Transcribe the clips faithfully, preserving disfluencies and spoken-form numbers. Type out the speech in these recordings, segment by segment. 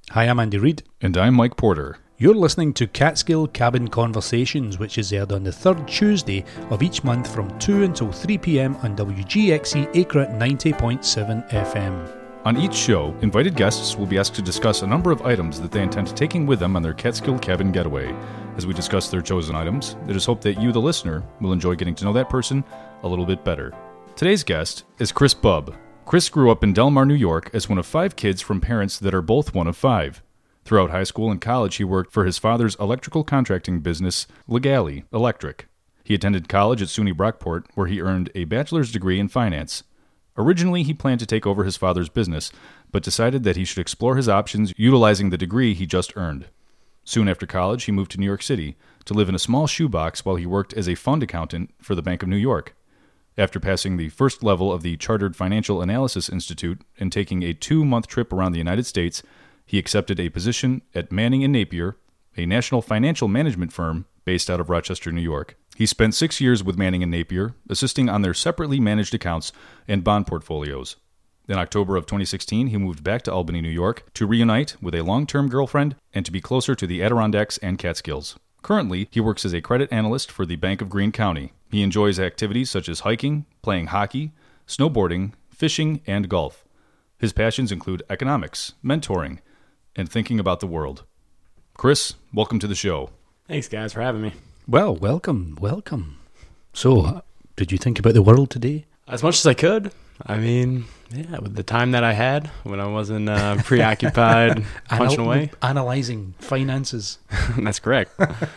Hi, I'm Andy Reid. And I'm Mike Porter. You're listening to Catskill Cabin Conversations, which is aired on the third Tuesday of each month from two until three p.m. on W G X E Acre ninety point seven F M. On each show, invited guests will be asked to discuss a number of items that they intend taking with them on their Catskill Cabin getaway. As we discuss their chosen items, it is hoped that you, the listener, will enjoy getting to know that person a little bit better. Today's guest is Chris Bubb. Chris grew up in Del Mar, New York as one of five kids from parents that are both one of five. Throughout high school and college, he worked for his father's electrical contracting business, Legale Electric. He attended college at SUNY Brockport, where he earned a bachelor's degree in finance. Originally, he planned to take over his father's business, but decided that he should explore his options utilizing the degree he just earned. Soon after college, he moved to New York City to live in a small shoebox while he worked as a fund accountant for the Bank of New York. After passing the first level of the Chartered Financial Analysis Institute and taking a two-month trip around the United States, he accepted a position at Manning and Napier, a national financial management firm based out of Rochester, New York. He spent six years with Manning and Napier, assisting on their separately managed accounts and bond portfolios. In October of twenty sixteen, he moved back to Albany, New York, to reunite with a long-term girlfriend and to be closer to the Adirondacks and Catskills. Currently, he works as a credit analyst for the Bank of Greene County. He enjoys activities such as hiking, playing hockey, snowboarding, fishing, and golf. His passions include economics, mentoring, and thinking about the world. Chris, welcome to the show. Thanks, guys, for having me. Well, welcome, welcome. So, uh, did you think about the world today? As much as I could. I mean, yeah, with the time that I had when I wasn't uh, preoccupied punching Anal- away. Analysing finances. That's correct.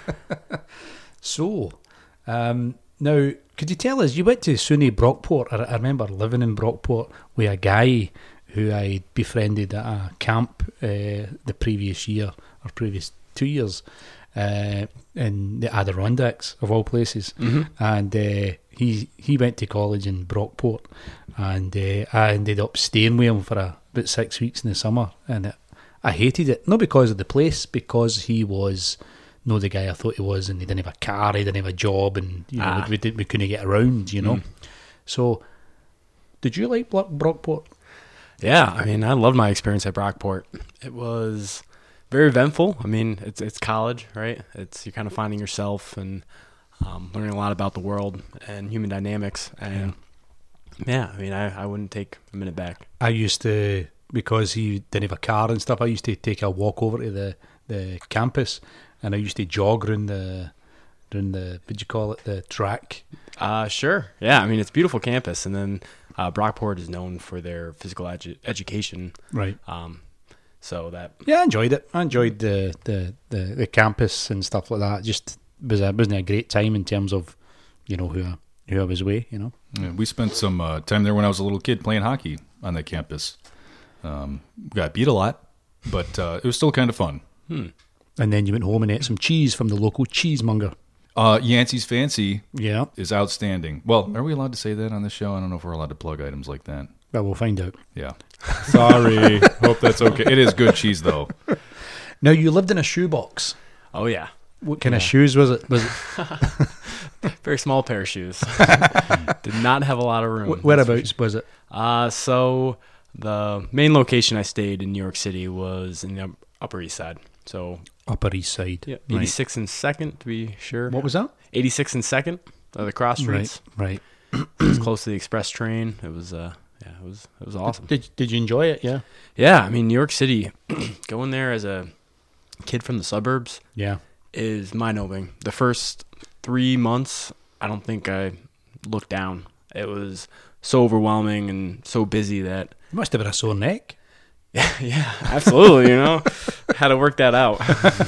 So, um, now, could you tell us, you went to SUNY Brockport. I, I remember living in Brockport with a guy who I befriended at a camp uh, the previous year, or previous two years, uh, in the Adirondacks, of all places. Mm-hmm. And uh, he he went to college in Brockport, and uh, I ended up staying with him for a, about six weeks in the summer, and it, I hated it, not because of the place, because he was not the guy I thought he was, and he didn't have a car, he didn't have a job, and you know Ah. we, we, didn't, we couldn't get around, you know. Mm. So, did you like Brock- Brockport? Yeah, I mean, I loved my experience at Brockport. It was very eventful. I mean, it's it's college, right? It's you're kind of finding yourself and um, learning a lot about the world and human dynamics. And yeah, I mean, I, I wouldn't take a minute back. I used to, because he didn't have a car and stuff, I used to take a walk over to the, the campus, and I used to jog around the, around the, what'd you call it, the track. Uh, sure. Yeah, I mean, it's a beautiful campus. And then uh, Brockport is known for their physical edu- education. Right. Um, so that... Yeah, I enjoyed it. I enjoyed the, the, the, the campus and stuff like that. Just was a, wasn't a great time in terms of, you know, who I, who I was with, you know. Yeah, we spent some uh, time there when I was a little kid playing hockey on that campus. Um, got beat a lot, but uh, it was still kind of fun. Hmm. And then you went home and ate some cheese from the local cheesemonger. Uh, Yancey's Fancy Yeah. is outstanding. Well, are we allowed to say that on the show? I don't know if we're allowed to plug items like that. Well, we'll find out. Yeah. Sorry. Hope that's okay. It is good cheese, though. Now, you lived in a shoebox. Oh, yeah. What kind Yeah. of shoes was it? Was it Very small pair of shoes. Did not have a lot of room. wh- whereabouts was it? Uh, so the main location I stayed in New York City was in the up- Upper East Side. So Upper East Side. yeah, Right. eighty-six and second to be sure. What was that? eighty-six and second, uh, the cross streets. Right, right. It was close to the express train. It was, uh, yeah, it was, it was awesome. Did Did you enjoy it? Yeah. Yeah, I mean, New York City, going there as a kid from the suburbs Yeah. is mind-opening. The first three months, I don't think I looked down. It was so overwhelming and so busy that, You must have had a sore neck. yeah, absolutely, you know, had to work that out.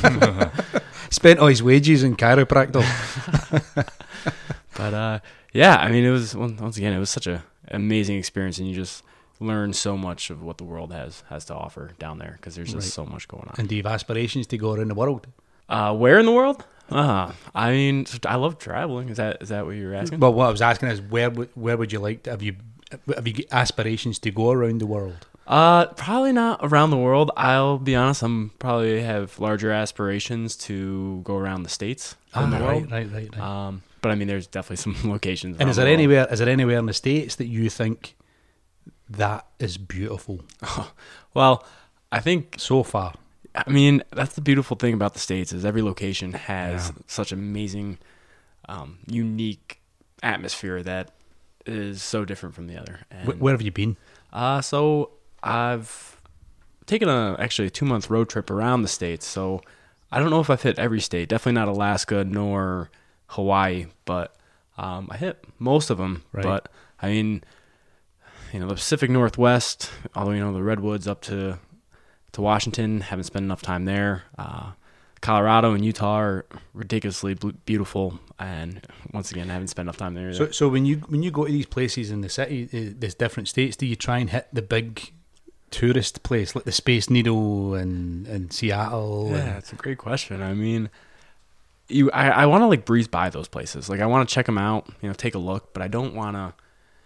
Spent all his wages in chiropractor. But uh, yeah, I mean, it was once again, it was such a amazing experience, and you just learn so much of what the world has has to offer down there because there's just Right. so much going on. And do you have aspirations to go around the world? Uh, where in the world? Uh, I mean, I love traveling. Is that is that what you were asking? Well, what I was asking is where would where would you like to have you have you got aspirations to go around the world? Uh, probably not around the world. I'll be honest. I'm probably have larger aspirations to go around the states than the right, world. right, right, right. Um, but I mean, there's definitely some locations. And around is the there world. anywhere is there anywhere in the States that you think that is beautiful Well, I think so far? I mean, that's the beautiful thing about the States is every location has Yeah. such amazing, um, unique atmosphere that is so different from the other. And, Wh- Where have you been? Uh, so I've taken a actually a two month road trip around the States. So I don't know if I've hit every state. Definitely not Alaska nor Hawaii, but um, I hit most of them. Right. But I mean, you know, the Pacific Northwest, all you know, the redwoods up to to Washington. Haven't spent enough time there. Uh, Colorado and Utah are ridiculously bl- beautiful, and once again, I haven't spent enough time there. So, Either. so when you when you go to these places in the city, uh, these different states, do you try and hit the big tourist place like the Space Needle and, and Seattle? Yeah, and, that's a great question. I mean, you, I, I want to like breeze by those places. Like I want to check them out, you know, take a look, but I don't want to.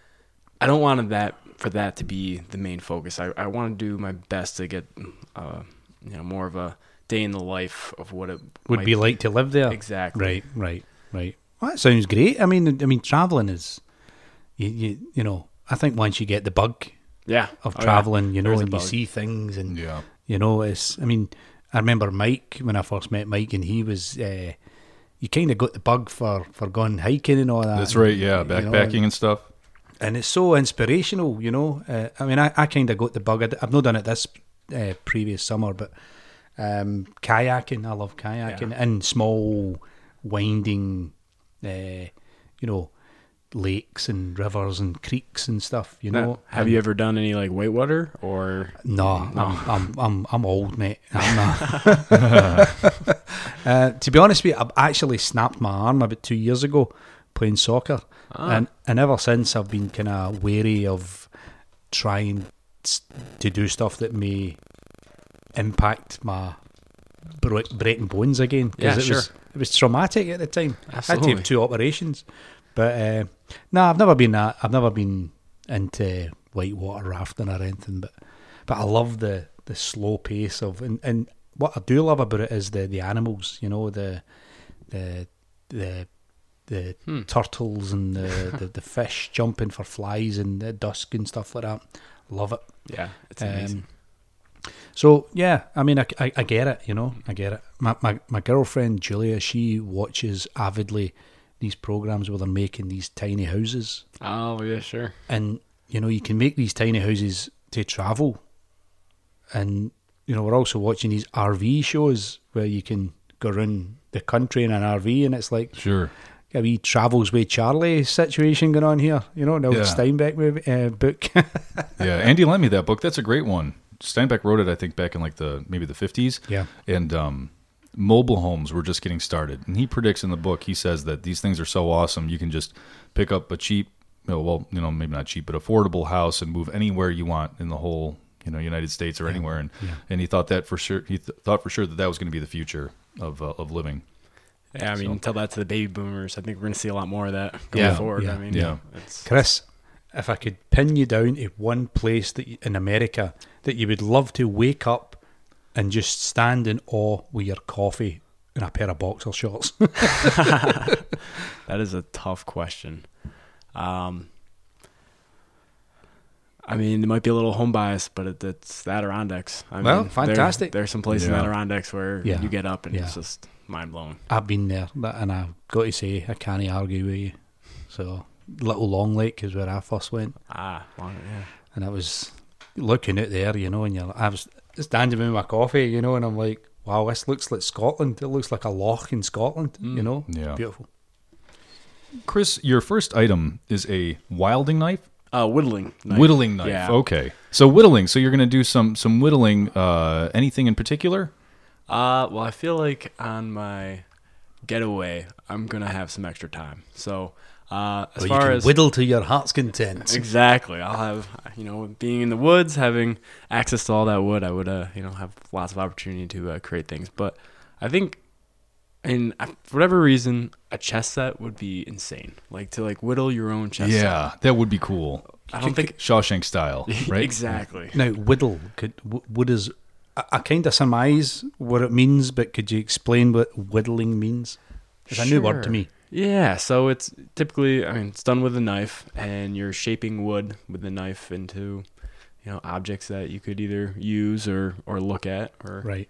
I don't want that for that to be the main focus. I, I want to do my best to get, uh, you know, more of a day in the life of what it would might be like to live there. Exactly. Right, right, right. Well, that sounds great. I mean, I mean, traveling is, you, you, you know, I think once you get the bug Yeah. of Oh, yeah. traveling, you know, There's a and you bug. see things, and Yeah. you know, it's. I mean, I remember Mike when I first met Mike, and he was. Uh, you kind of got the bug for, for going hiking and all that. That's right. Yeah, You know, backpacking and, and stuff. and it's so inspirational, you know. Uh, I mean, I, I kind of got the bug. I d- I've not done it this uh, previous summer, but um, kayaking. I love kayaking Yeah. in small, winding, uh, you know, lakes and rivers and creeks and stuff. You know. Have And- you ever done any like whitewater or? No, No. I'm, I'm I'm I'm old, mate. I'm not. uh, to be honest with you, I've actually snapped my arm about two years ago playing soccer, Ah. and and ever since I've been kind of wary of trying s- to do stuff that may impact my bro- breaking bones again. 'cause Yeah, it sure. was it was traumatic at the time. I had to Absolutely. have two operations, but uh, no, I've never been that. I've never been into whitewater rafting or anything, but but I love the the slow pace of and, and what I do love about it is the the animals. You know, the the the the Hmm. turtles and the, the the fish jumping for flies in the dusk and stuff like that. Love it. Yeah, it's Um, amazing. So yeah, I mean, I, I, I get it. You know, I get it. My, my my girlfriend Julia, she watches avidly these programs where they're making these tiny houses, Oh yeah, sure. and you know, you can make these tiny houses to travel, and you know, we're also watching these R V shows where you can go around the country in an R V, and it's like Sure. a wee Travels with Charlie situation going on here. You know, an old Yeah. Steinbeck movie, uh, book. Yeah, Andy lent me that book. That's a great one. Steinbeck wrote it, I think, back in like the maybe the fifties. Yeah. And um, mobile homes were just getting started. And he predicts in the book, he says that these things are so awesome, you can just pick up a cheap, you know, well, you know, maybe not cheap, but affordable house and move anywhere you want in the whole, you know, United States or anywhere. And Yeah. and he thought that for sure. He th- thought for sure that that was going to be the future of uh, of living. Yeah, I mean, So- tell that to the baby boomers. I think we're going to see a lot more of that going Yeah, forward. yeah, I mean, yeah. it's Chris, if I could pin you down to one place that you, in America that you would love to wake up and just stand in awe with your coffee and a pair of boxer shorts. that is a tough question. Um, I mean, it might be a little home bias, but it, it's the Adirondacks. I Well, mean, there- fantastic. There's some places in Yeah. the Adirondacks where Yeah. you get up and Yeah. it's just mind blowing. I've been there, that- and I've got to say, I can't argue with you. So, Little Long Lake is where I first went, Ah, long, yeah. and I was looking out there, you know, and you're, I was standing with my coffee, you know, and I'm like, wow, this looks like Scotland. It looks like a loch in Scotland, you know? Yeah. Beautiful. Chris, your first item is a wilding knife? Uh, whittling. Knife. Whittling knife. Yeah. Okay. So whittling. So you're going to do some some whittling. Uh, anything in particular? Uh, well, I feel like on my getaway, I'm gonna have some extra time. So, uh, as Well, you far can as whittle to your heart's content. exactly, I'll have you know being in the woods, having access to all that wood, I would uh you know have lots of opportunity to uh, create things. But I think, and uh, for whatever reason, a chess set would be insane. Like to like whittle your own chess set. Yeah, that would be cool. I don't think Shawshank style, right? exactly. Now, whittle, could, wh- what is, I, I kind of surmise what it means, but could you explain what whittling means? It's a new word to Sure. me. Yeah, so it's typically, I mean, it's done with a knife, and you're shaping wood with the knife into, you know, objects that you could either use or, or look at or Right.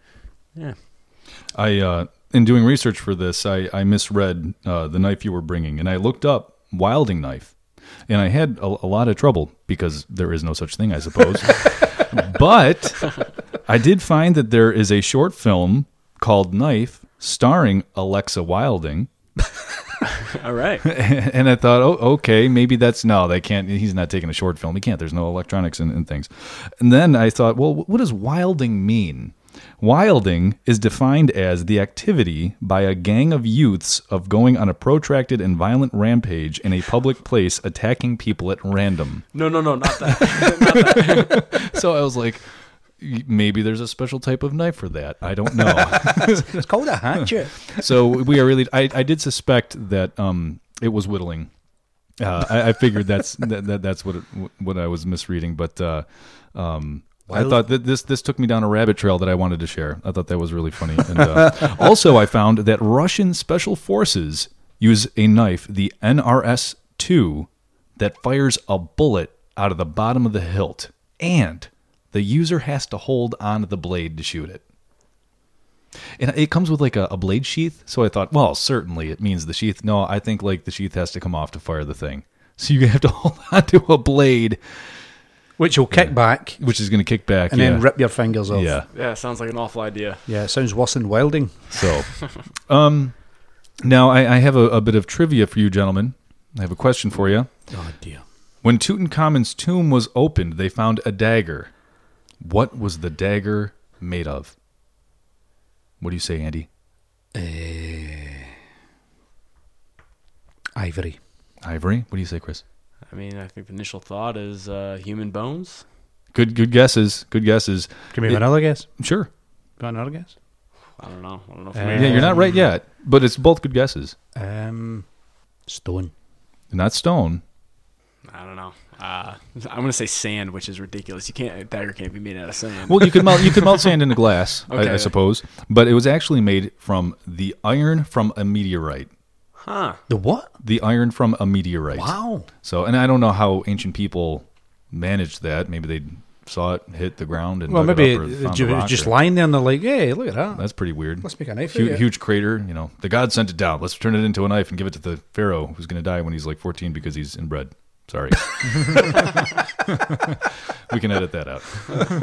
Yeah. I uh, in doing research for this, I, I misread uh, the knife you were bringing, and I looked up wilding knife, and I had a, a lot of trouble because there is no such thing, I suppose. But I did find that there is a short film called Knife starring Alexa Wilding. All right. And I thought, oh, okay, maybe that's, no, they can't, he's not taking a short film. He can't, there's no electronics and, and things. And then I thought, well, what does wilding mean? Wilding is defined as the activity by a gang of youths of going on a protracted and violent rampage in a public place, attacking people at random. No, no, no, not that. Not that. So I was like, maybe there's a special type of knife for that. I don't know. It's called a hatchet. So we are really, I, I did suspect that um, it was whittling. Uh, I, I figured that's that, that that's what it, what I was misreading, but uh, um, I thought that this this took me down a rabbit trail that I wanted to share. I thought that was really funny. And uh, also, I found that Russian special forces use a knife, the N R S two, that fires a bullet out of the bottom of the hilt, and the user has to hold on to the blade to shoot it. And it comes with like a, a blade sheath, so I thought, well, certainly it means the sheath. No, I think like the sheath has to come off to fire the thing. So you have to hold on to a blade, which will kick back, which is going to kick back, and yeah. then rip your fingers off. Yeah, Yeah, sounds like an awful idea. Yeah, it sounds worse than welding. So, um, now I, I have a, a bit of trivia for you, gentlemen. I have a question for you. Oh dear. When Tutankhamun's tomb was opened, they found a dagger. What was the dagger made of? What do you say, Andy? Uh, ivory. Ivory? What do you say, Chris? I mean, I think the initial thought is uh, human bones. Good good guesses. Good guesses. Can we have another guess? Sure. Got another guess? I don't know. I don't know if Uh, maybe Yeah, you're not right yet, but it's both good guesses. Um, stone. Not stone. I don't know. Uh, I'm gonna say sand, which is ridiculous. You can't a dagger can't be made out of sand. Well, you could melt you could melt sand into glass, Okay. I, I suppose. But it was actually made from the iron from a meteorite. huh? The what? The iron from a meteorite. Wow. So, and I don't know how ancient people managed that. Maybe they saw it hit the ground and Well, dug maybe it up or it, found it the was rock just or- lying there and they're like, hey, look at that. That's pretty weird. Let's make a knife Huge, of it. huge crater. You know, the gods sent it down. Let's turn it into a knife and give it to the pharaoh who's going to die when he's like fourteen because he's inbred. Sorry. We can edit that out.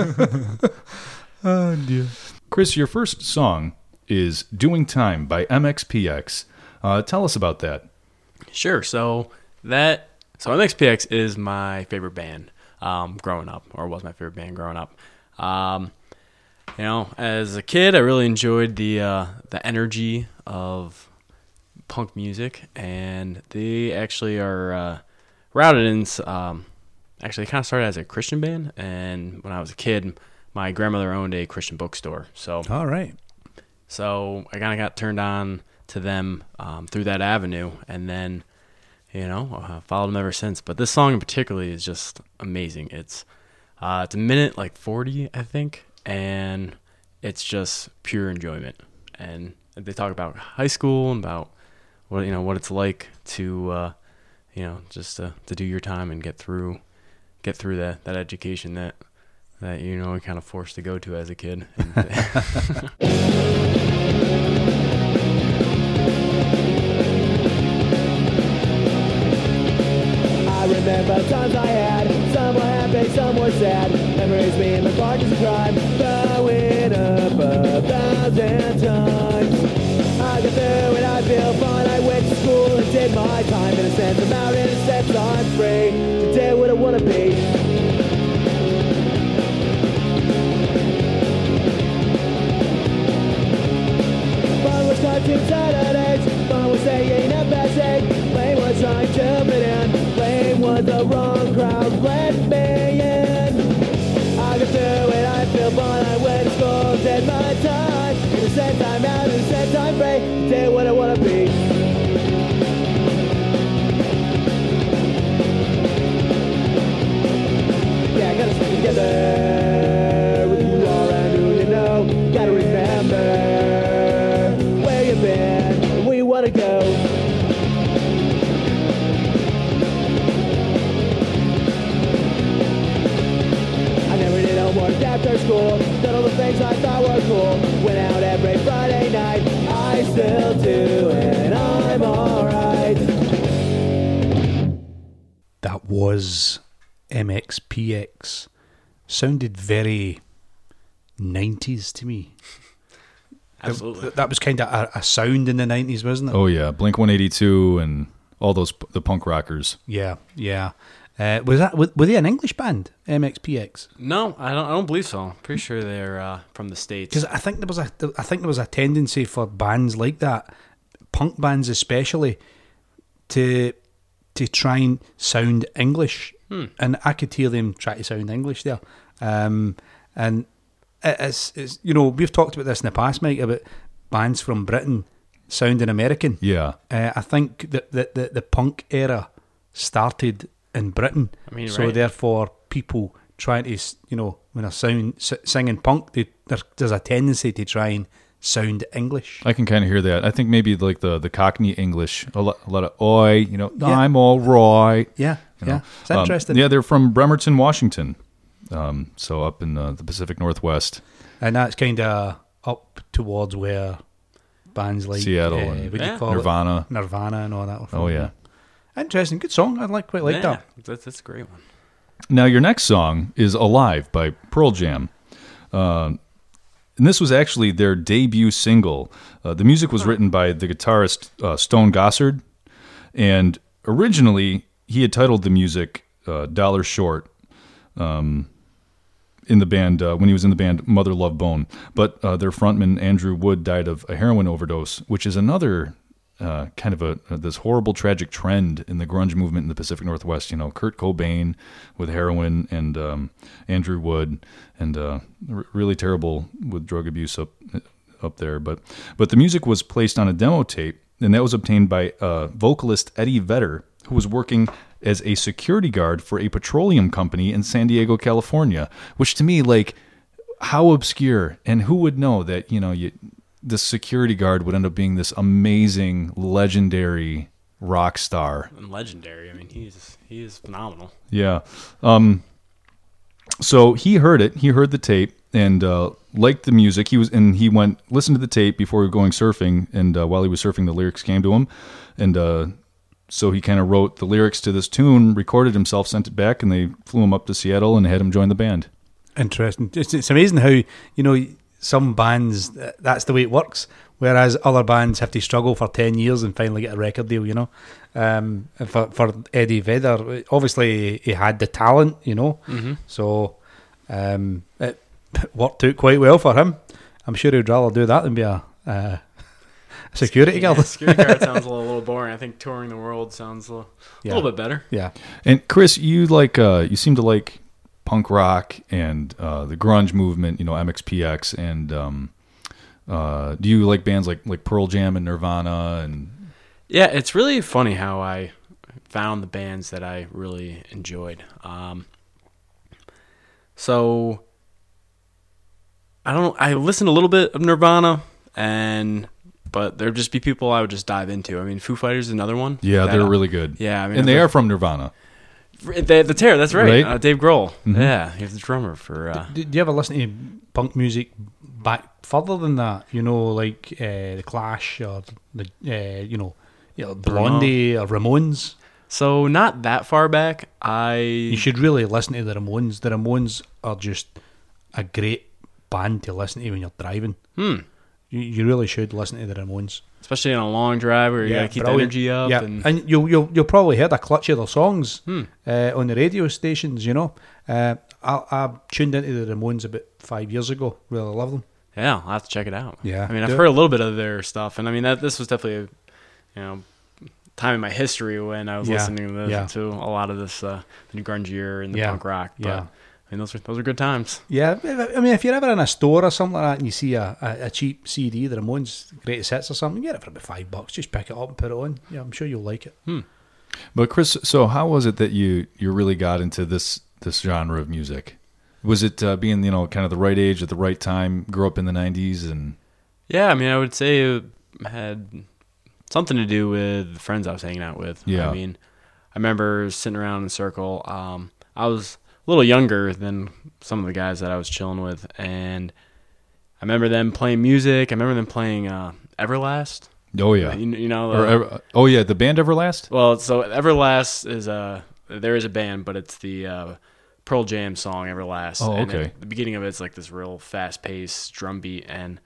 Oh, dear. Chris, your first song is Doing Time by M X P X. Uh, tell us about that. Sure. So that so M X P X is my favorite band um, growing up, or was my favorite band growing up. Um, you know, as a kid, I really enjoyed the uh, the energy of punk music, and they actually are uh, routed in. Um, actually, they kind of started as a Christian band, and when I was a kid, my grandmother owned a Christian bookstore, so. All right. So I kind of got turned on to them um, through that avenue, and then, you know, uh, followed them ever since. But this song in particular is just amazing. It's uh, it's a minute like forty, I think, and it's just pure enjoyment. And they talk about high school and about what you know what it's like to uh, you know just to, to do your time and get through get through that that education that. that, you know, we kind of forced to go to as a kid. I remember times I had, some were happy, some were sad. Memories being my partners in crime, blowing up a thousand times. I got through and I feel fine. I went to school and did my time. In a sense, I'm out, in a sense, I'm free to do what I want to be. Cartoon Saturdays, Mom was saying a bad thing. Blame was trying to fit in. Blame was the wrong crowd, let me in. I got through it, I feel fine. I went to school, did my time. In a sense I'm out, in a sense I'm free. Did what I wanna be. Yeah, I gotta stick together with who you are and who you know. Gotta remember been, we wanna go. I never did homework after school. Done all the things I thought were cool. Went out was M X P X sounded very nineties to me. Absolutely. That, that was kind of a, a sound in the nineties, wasn't it? Oh yeah, Blink one eighty-two and all those the punk rockers. Yeah, yeah. Uh, was that were they an English band, M X P X? No, I don't. I don't believe so. Pretty sure they're uh, from the States. Because I think there was a, I think there was a tendency for bands like that, punk bands especially, to to try and sound English, Hmm. and I could hear them try to sound English there. Um, and it- it's, it's you know we've talked about this in the past, Mike, about bands from Britain sounding American. Yeah, Uh, I think that the, the the punk era started in Britain, I mean, so right. therefore people trying to s- you know when they're sound, s- singing punk, they, there, there's a tendency to try and sound English. I can kind of hear that. I think maybe like the the Cockney English, a lot, a lot of oi, you know, Yeah. I'm all right. Yeah, You yeah, know. it's Um, interesting. yeah, they're from Bremerton, Washington, um, so up in uh, the Pacific Northwest. And that's kind of up towards where bands like Seattle uh, and what do you Yeah. call Nirvana. it? Nirvana and all that. were from. Oh yeah. Interesting, good song. I like quite like yeah, that. That's, that's a great one. Now your next song is "Alive" by Pearl Jam. Um, and this was actually their debut single. Uh, the music was written by the guitarist uh, Stone Gossard, and originally he had titled the music uh, "Dollar Short." Um, in the band uh, when he was in the band Mother Love Bone, but uh, their frontman Andrew Wood died of a heroin overdose, which is another uh, kind of a, a this horrible tragic trend in the grunge movement in the Pacific Northwest. You know, Kurt Cobain with heroin and um, Andrew Wood, and uh, r- really terrible with drug abuse up up there. But but the music was placed on a demo tape, and that was obtained by uh, vocalist Eddie Vedder, who was working as a security guard for a petroleum company in San Diego, California, which to me, like, how obscure, and who would know that, you know, you, this security guard would end up being this amazing, legendary rock star. And legendary. I mean, he's he is phenomenal. Yeah. Um, so he heard it, he heard the tape and uh, liked the music. He was, and he went, listened to the tape before going surfing. And uh, while he was surfing, the lyrics came to him. And, uh, So he kind of wrote the lyrics to this tune, recorded himself, sent it back, and they flew him up to Seattle and had him join the band. Interesting. It's, it's amazing how, you know, some bands, th- that's the way it works, whereas other bands have to struggle for ten years and finally get a record deal, you know. Um, and for, for Eddie Vedder, obviously he had the talent, you know, Mm-hmm. so um, it worked out quite well for him. I'm sure he'd rather do that than be a... Uh, security guard. Yeah, security guard sounds a little, little boring. I think touring the world sounds a little, Yeah. little bit better. Yeah. And Chris, you like uh, you seem to like punk rock and uh, the grunge movement, you know, M X P X, and um, uh, do you like bands like like Pearl Jam and Nirvana? And Yeah, it's really funny how I found the bands that I really enjoyed. Um, so I don't. I listened a little bit of Nirvana, and but there'd just be people I would just dive into. I mean, Foo Fighters is another one. yeah, that, they're uh, really good. Yeah, I mean, and they the- are from Nirvana. The, the Terror, that's right. Right? Uh, Dave Grohl. Mhm. Yeah, he's the drummer for. Uh, Do, do you ever listen to punk music back further than that? You know, like uh, the Clash or the uh, you know, you know, Blondie or Ramones. so not that far back. I You should really listen to the Ramones. The Ramones are just a great band to listen to when you're driving. hmm, You, you really should listen to the Ramones. especially on a long drive where you gotta keep brilliant. the energy up. Yeah, and, and you'll you'll you'll probably heard a clutch of their songs Hmm. uh, on the radio stations. You know, uh, I, I tuned into the Ramones about five years ago. Really love them. Yeah, I'll have to check it out. Yeah, I mean, I've do it. heard a little bit of their stuff, and I mean that this was definitely a, you know, time in my history when I was Yeah, listening to, this, yeah. to a lot of this uh, the grungier and the Yeah, punk rock. But yeah. I mean, those are those are good times. Yeah, I mean, if you're ever in a store or something like that and you see a, a, a cheap C D, the Ramones Greatest Hits or something, you get it for about five bucks. Just pick it up and put it on. Yeah, I'm sure you'll like it. But Chris, so how was it that you you really got into this this genre of music? Was it uh, being, you know, kind of the right age at the right time, grew up in the nineties, and Yeah, I mean, I would say it had something to do with the friends I was hanging out with. Yeah. I mean, I remember sitting around in a circle. Um, I was a little younger than some of the guys that I was chilling with, and I remember them playing music. I remember them playing uh, Everlast. oh yeah, You, you know, or uh, Ever- oh yeah, the band Everlast. well, so Everlast is a there is a band, but it's the uh, Pearl Jam song Everlast. Oh, And okay. it- the beginning of it's like this real fast-paced drum beat, and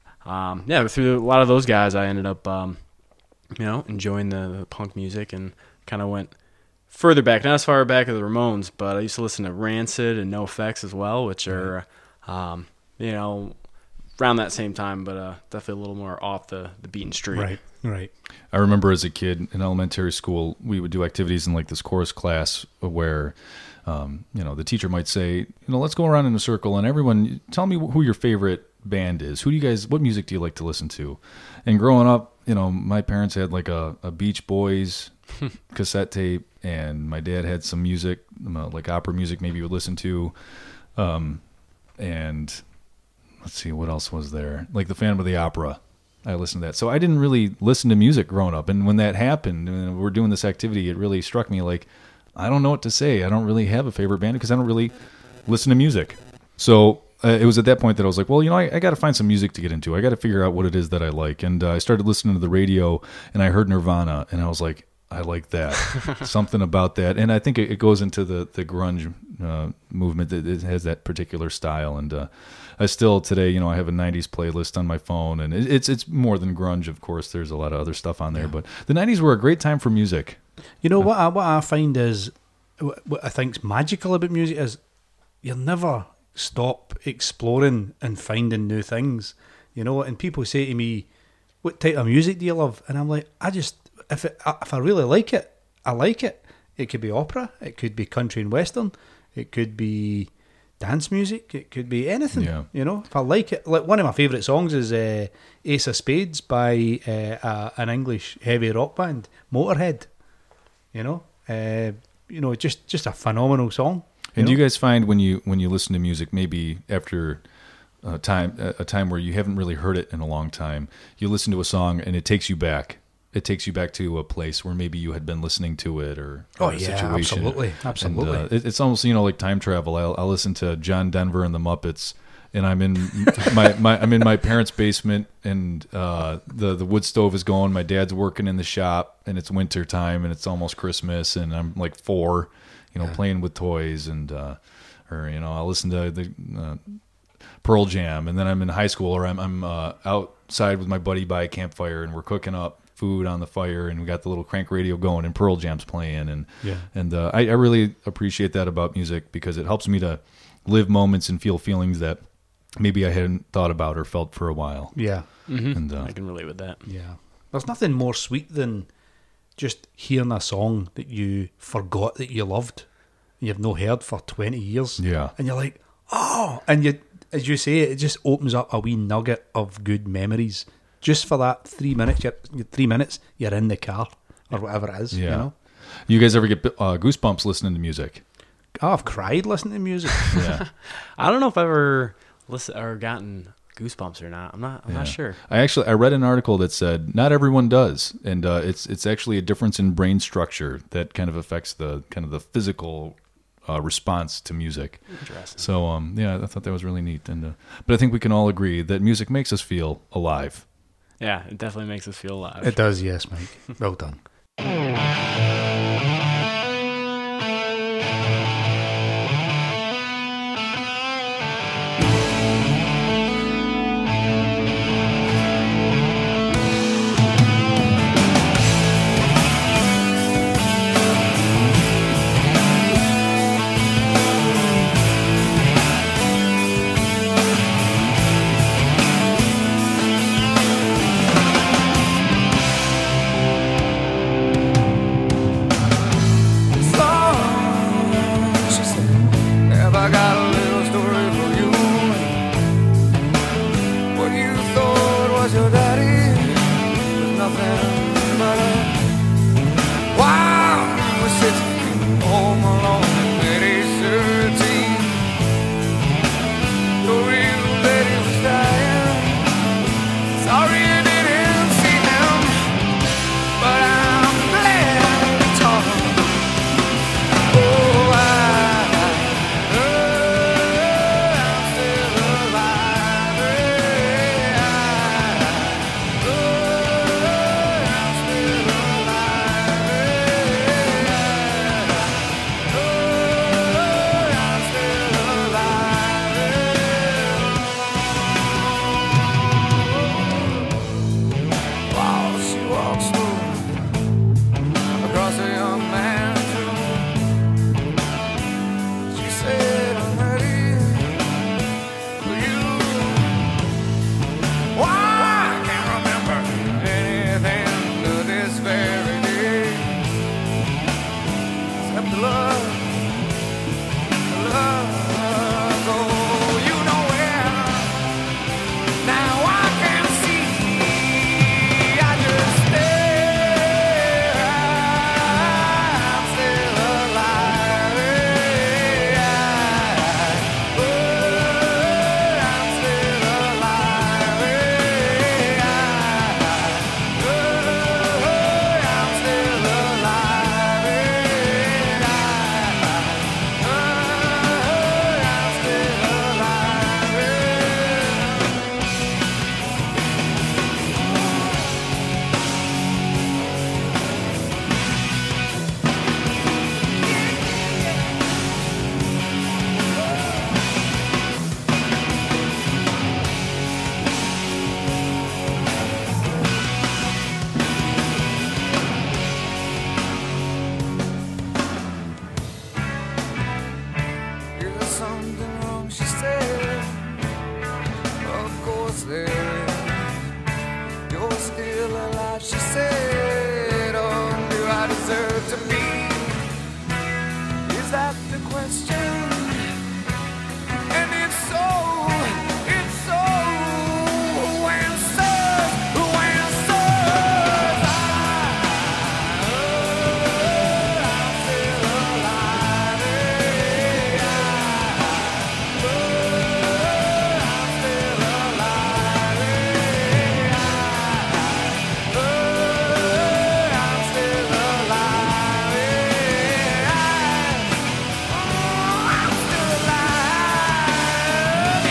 um, yeah, through a lot of those guys, I ended up, um, you know, enjoying the, the punk music and kind of went further back, not as far back as the Ramones, but I used to listen to Rancid and NoFX as well, which are, um, you know, around that same time, but uh, definitely a little more off the, the beaten street. Right, right. I remember as a kid in elementary school, we would do activities in like this chorus class where, um, you know, the teacher might say, you know, let's go around in a circle and everyone tell me who your favorite band is. Who do you guys, what music do you like to listen to? And growing up, you know, my parents had like a, a Beach Boys cassette tape, and my dad had some music, uh, like opera music maybe you would listen to. Um, and let's see, what else was there? Like the Phantom of the Opera. I listened to that. So I didn't really listen to music growing up. And when that happened, and we're doing this activity, it really struck me like, I don't know what to say. I don't really have a favorite band because I don't really listen to music. So uh, it was at that point that I was like, well, you know, I, I got to find some music to get into. I got to figure out what it is that I like. And uh, I started listening to the radio, and I heard Nirvana, and I was like, I like that. Something about that. And I think it, it goes into the, the grunge uh, movement that it has that particular style. And uh, I still today, you know, I have a nineties playlist on my phone, and it, it's it's more than grunge, of course. There's a lot of other stuff on there. Yeah. But the nineties were a great time for music. You know, what I, what I find is, what I think's magical about music is you'll never stop exploring and finding new things. You know, and people say to me, what type of music do you love? And I'm like, I just, if it, if I really like it, I like it. It could be opera, it could be country and western, it could be dance music, it could be anything. Yeah. You know, if I like it. Like one of my favourite songs is uh, Ace of Spades by uh, uh, an English heavy rock band, Motorhead. You know, uh, you know, just just a phenomenal song. And know? do you guys find when you when you listen to music, maybe after a time a time where you haven't really heard it in a long time, you listen to a song and it takes you back. It takes you back to a place where maybe you had been listening to it, or, or Oh a yeah, situation. absolutely, absolutely. And, uh, it, it's almost, you know, like time travel. I'll, I'll listen to John Denver and the Muppets, and I'm in my, my I'm in my parents' basement, and uh, the the wood stove is going. My dad's working in the shop, and it's winter time, and it's almost Christmas, and I'm like four, you know, Yeah. playing with toys, and uh, or you know, I'll listen to the uh, Pearl Jam, and then I'm in high school, or I'm I'm uh, outside with my buddy by a campfire, and we're cooking up food on the fire, and we got the little crank radio going, and Pearl Jam's playing, and Yeah. and uh, I, I really appreciate that about music, because it helps me to live moments and feel feelings that maybe I hadn't thought about or felt for a while. Yeah, Mm-hmm. And uh, I can relate with that. yeah. There's nothing more sweet than just hearing a song that you forgot that you loved, you've not heard for twenty years. yeah, And you're like, oh, and you, as you say, it just opens up a wee nugget of good memories. Just for that three minutes, you're, you're three minutes, you're in the car or whatever it is. yeah. You know, You guys ever get uh, goosebumps listening to music? oh, I've cried listening to music. Yeah. I don't know if I've ever listened or gotten goosebumps or not. I'm not. I'm Yeah. not sure. I actually I read an article that said not everyone does, and uh, it's it's actually a difference in brain structure that kind of affects the kind of the physical uh, response to music. Interesting. So um yeah, I thought that was really neat, and uh, but I think we can all agree that music makes us feel alive. Yeah, it definitely makes us feel alive. It does, yes, Mike. Well done. She said, have I got a little story for you? What you thought was your daddy was nothing but a wild was sitting home alone at age thirteen. The real lady was dying. Sorry you didn't see him, but I'm glad you talked. Oh, I, oh, I'm still alive. I, oh, I'm still alive. question. And it's so, it's so answers, answers. I'm still alive. I'm still alive. I'm still alive. I'm still alive.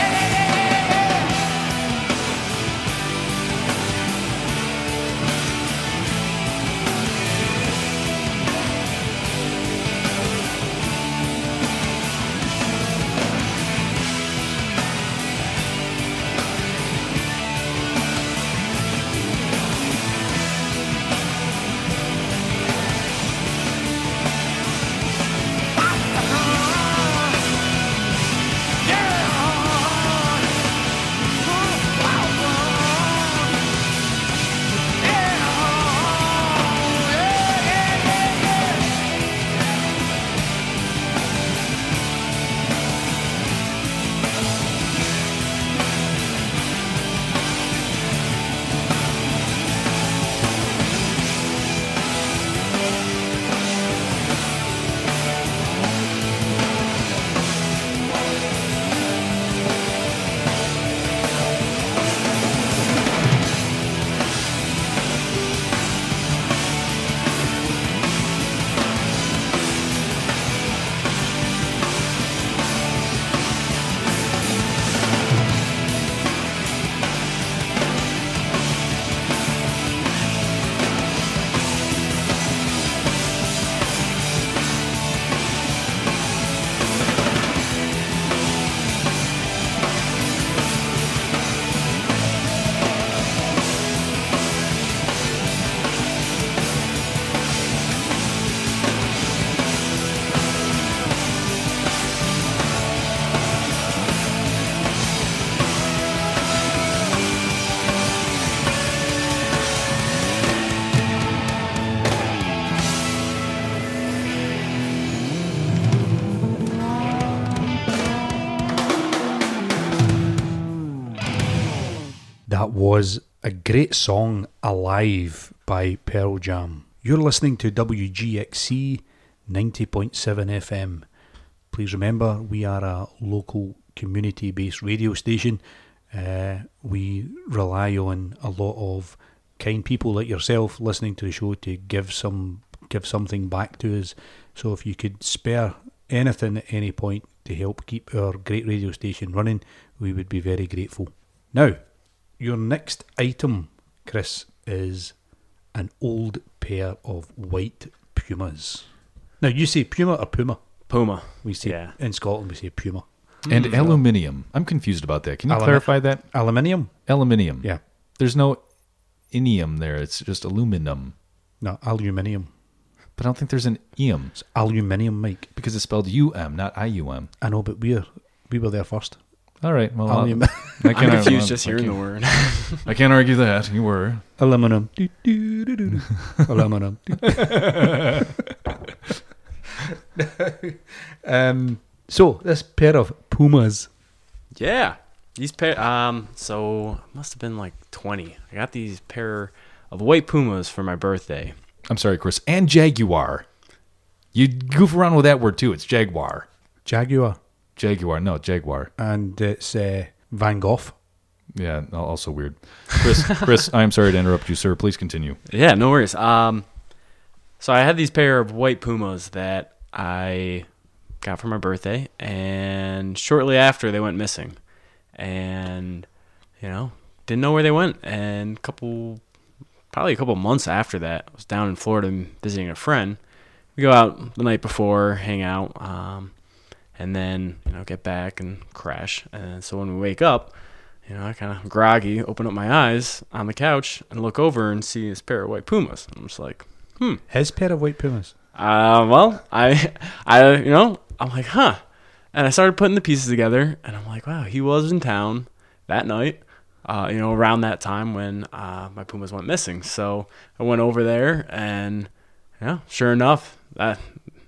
That was a great song, Alive, by Pearl Jam. You're listening to W G X C ninety point seven F M. Please remember, we are a local community-based radio station. Uh, we rely on a lot of kind people like yourself listening to the show to give some give something back to us. So if you could spare anything at any point to help keep our great radio station running, we would be very grateful. Now, your next item, Chris, is an old pair of white Pumas. Now, you say Puma or Puma? Puma. We say Yeah. in Scotland we say Puma. And Mm. aluminium. I'm confused about that. Can you Alumi- clarify that? Aluminium? Aluminium. Yeah. There's no inium there. It's just aluminum. No, aluminium. But I don't think there's an ium It's aluminium, Mike. because it's spelled U M, not I U M. I know, but we're we were there first. All right. Well, Alum- I I'm can't, confused just I hearing the can't- word. I can't argue that. You were. Aluminum. Do, do, do, do, do. Aluminum. Do. um. So this pair of Pumas. Yeah. These pair, um, so it must have been like twenty. I got these pair of white Pumas for my birthday. I'm sorry, Chris. And Jaguar. You goof around with that word too. It's Jaguar. Jaguar. Jaguar. No, Jaguar. And it's uh, Van Gogh. Yeah, al- also weird. Chris, Chris, I'm sorry to interrupt you, sir. Please continue. Yeah, no worries. Um, so I had these pair of white Pumas that I got for my birthday, and shortly after they went missing, and you know, didn't know where they went. And a couple, probably a couple months after that, I was down in Florida visiting a friend. We go out the night before, hang out, um, and then you know get back and crash. And so when we wake up, you know, I kind of groggy, open up my eyes on the couch and look over and see this pair of white Pumas. I'm just like, hmm. His pair of white Pumas. Uh, well, I, I, you know, I'm like, huh. And I started putting the pieces together, and I'm like, wow, he was in town that night, uh, you know, around that time when uh, my Pumas went missing. So I went over there, and, yeah, sure enough, that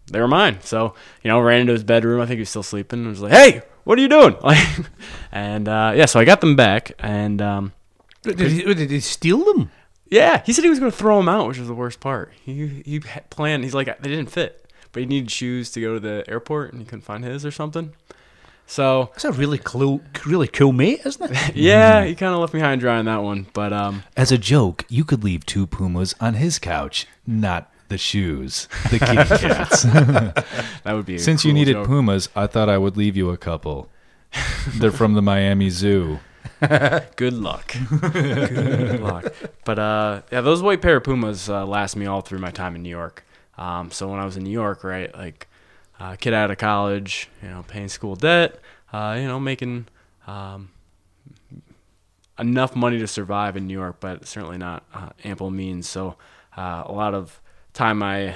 they were mine. So, you know, ran into his bedroom. I think he was still sleeping. And was like, hey, what are you doing? and, uh, yeah, so I got them back. And, um, Did he, did he steal them? yeah, he said he was going to throw them out, which was the worst part. He, he had planned, he's like, they didn't fit. But he needed shoes to go to the airport, and he couldn't find his or something. So That's a really cool, really cool mate, isn't it? yeah, he kind of left me high and dry on that one. But um, As a joke, you could leave two pumas on his couch, not the shoes, the kitty cats. that would be a Since you cruel needed joke. pumas, I thought I would leave you a couple. They're from the Miami Zoo. Good luck. Good luck. But uh, yeah, those white pair of Pumas uh, last me all through my time in New York. Um, so when I was in New York, right, like uh, kid out of college, you know, paying school debt, uh, you know, making um, enough money to survive in New York, but certainly not uh, ample means. So uh, a lot of time I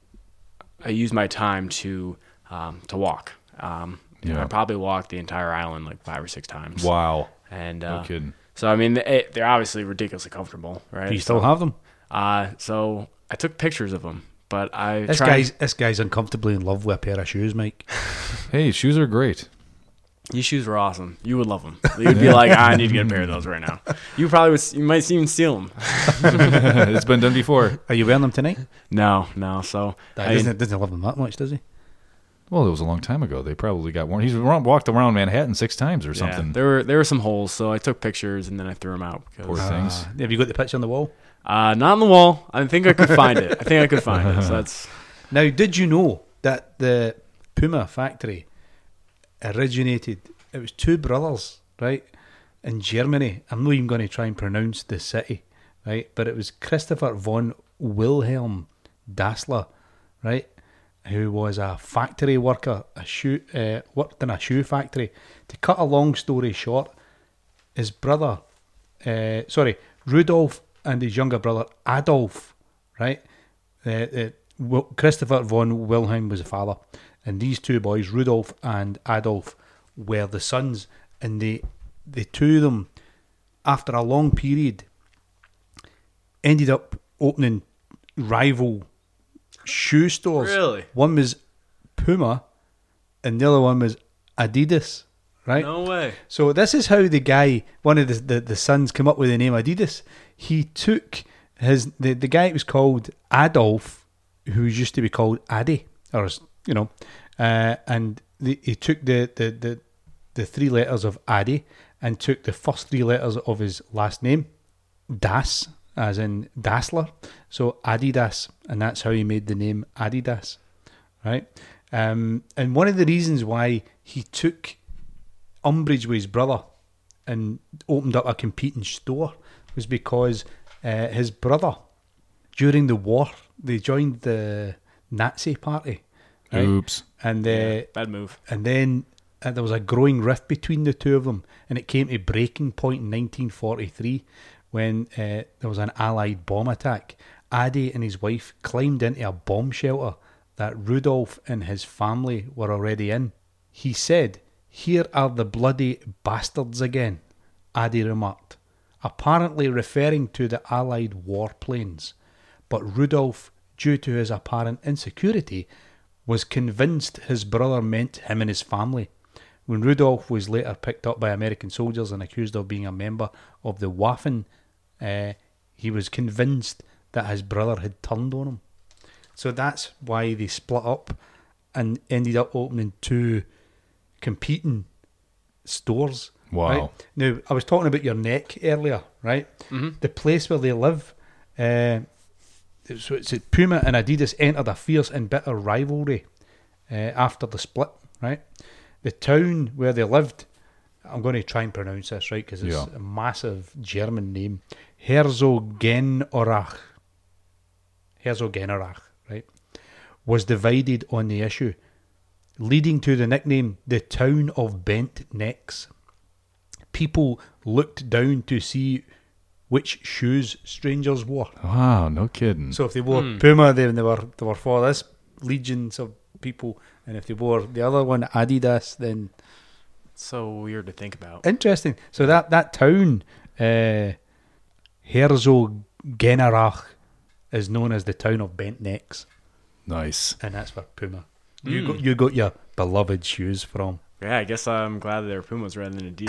I use my time to um, to walk. Um, you know, Yeah. I probably walked the entire island like five or six times. Wow. And No uh, kidding. so I mean, they, they're obviously ridiculously comfortable, right? Do you still have them? Uh, so I took pictures of them, but I This tried. guy's this guy's uncomfortably in love with a pair of shoes, Mike. Hey, shoes are great. These shoes were awesome. You would love them. You'd be like, I need to get a pair of those right now. You probably would. You might even steal them. It's been done before. Are you wearing them tonight? No, no. So He I mean, doesn't, doesn't love them that much, does he? Well, it was a long time ago. They probably got worn. He's run- walked around Manhattan six times or yeah, something. there were there were some holes, so I took pictures and then I threw them out. Poor Because, things. Uh, have you got the picture on the wall? uh, not on the wall. I think I could find it. I think I could find it. So that's Now, did you know that the Puma factory originated? It was two brothers, right, in Germany. I'm not even going to try and pronounce the city, right, but it was Christopher von Wilhelm Dassler, right, who was a factory worker, a shoe, uh, worked in a shoe factory. To cut a long story short, his brother, uh, sorry, Rudolf and his younger brother Adolf, right, uh, uh, Wil- Christopher von Wilhelm was the father, and these two boys, Rudolf and Adolf, were the sons, and they, the two of them, after a long period, ended up opening rival shoe stores. Really? One was Puma, and the other one was Adidas, right? no way. So this is how the guy, one of the, the, the sons, came up with the name Adidas. He took his the, the guy was called Adolf, who used to be called Addy, or you know, uh, and the, he took the, the the the three letters of Addy and took the first three letters of his last name, Das, as in Dassler, so Adidas, and that's how he made the name Adidas, right? Um, and one of the reasons why he took umbrage with his brother and opened up a competing store was because uh, his brother, during the war, they joined the Nazi party, right? Oops. And uh, Yeah, bad move. and then uh, there was a growing rift between the two of them, and it came to breaking point in nineteen forty-three when uh, there was an Allied bomb attack. Addy and his wife climbed into a bomb shelter that Rudolf and his family were already in. He said, "Here are the bloody bastards again," Addy remarked, apparently referring to the Allied warplanes. But Rudolf, due to his apparent insecurity, was convinced his brother meant him and his family. When Rudolf was later picked up by American soldiers and accused of being a member of the Waffen, uh, he was convinced that his brother had turned on him. So that's why they split up and ended up opening two competing stores. Wow. Right? Now, I was talking about your neck earlier, right? Mm-hmm. The place where they live, uh, so it's that Puma and Adidas entered a fierce and bitter rivalry uh, after the split, right? The town where they lived, I'm going to try and pronounce this right because it's Yeah. a massive German name, Herzogenaurach, Herzogenaurach, right, was divided on the issue, leading to the nickname the Town of Bent Necks. People looked down to see which shoes strangers wore. Wow, no kidding. So if they wore Hmm. Puma, then they were they were for this legions of people, and if they wore the other one, Adidas, then So weird to think about. interesting. So that that town, uh, Herzogenaurach, is known as the town of bent necks. Nice. and that's where Puma. You got you got your beloved shoes from. Yeah, I guess I'm glad they were Pumas rather than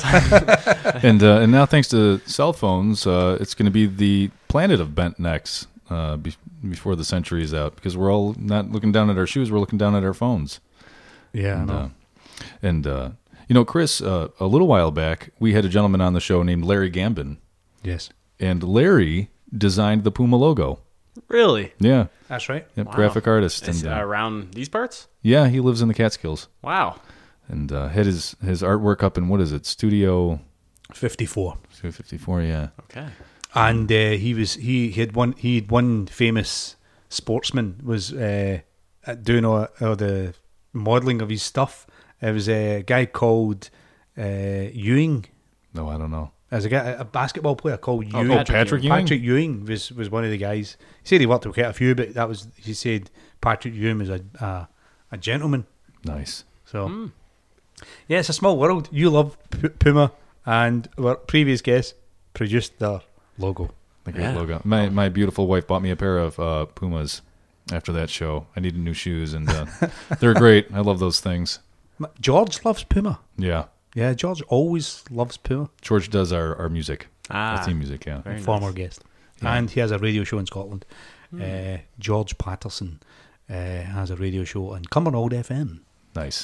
Adidas. and uh, and now thanks to cell phones, uh, it's going to be the planet of bent necks uh, be- before the century is out, because we're all not looking down at our shoes, we're looking down at our phones. Yeah, And, I know. uh, and uh, you know, Chris, uh, a little while back, we had a gentleman on the show named Larry Gambin, Yes, and Larry designed the Puma logo. Really? Yeah, that's right. yep, Wow. graphic artist. It's And, uh, uh, around these parts? yeah, he lives in the Catskills. Wow. And uh, had his, his artwork up in, what is it, Studio fifty-four. two fifty-four, yeah. Okay. And uh, he was he, he had one he had one famous sportsman was uh, at doing all, all the modelling of his stuff. It was a guy called uh, Ewing. No, I don't know. There's a guy, a basketball player called Oh, Ewing. Patrick Ewing? Patrick Ewing was, was one of the guys. He said he worked with quite a few, but that was he said Patrick Ewing was a a, a gentleman. Nice. So Mm. yeah, it's a small world. You love P- Puma, and our previous guest produced their logo. The great Yeah. logo. My my beautiful wife bought me a pair of uh, Pumas after that show. I needed new shoes, and uh, they're great. I love those things. George loves Puma. Yeah. Yeah, George always loves Puma. George does our, our music, Ah. our theme music, yeah. Very Former nice. guest. Yeah. And he has a radio show in Scotland. Uh, George Patterson uh, has a radio show on Cumbernauld F M. Nice.